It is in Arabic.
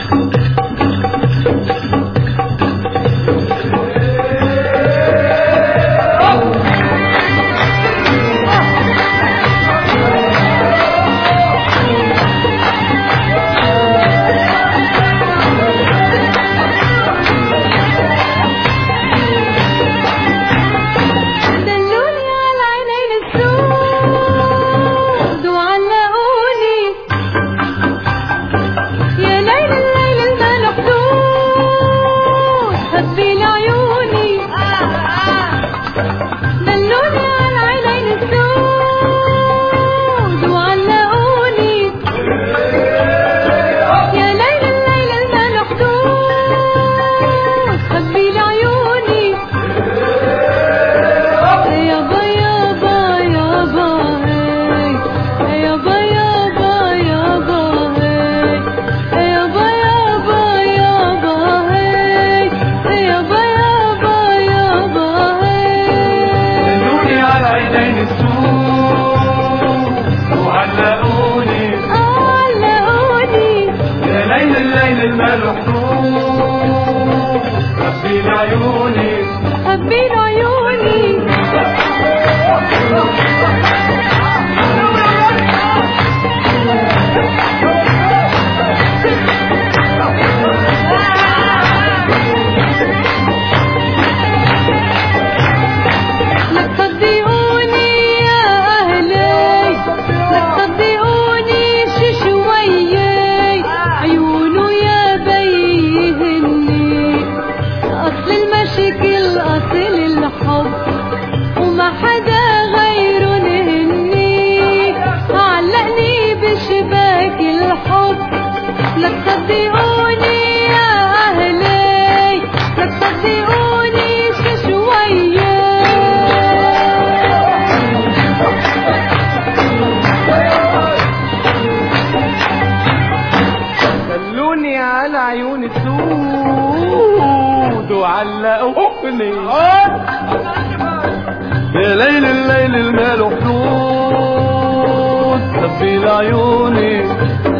حبين عيوني حبين عيوني لا تصدقوني يا أهلي، لا تصدقوني شوية عيونه يا بيهني، أصل المشاكل أصل الحب وما حدا غيره نهني، علقني بشباك الحب. لا تصدقوني يا أهلي، لا تصدقوني شوية دلوني على عيون السود وعلقوني يا ليل الليل المال حدود خبي لعيوني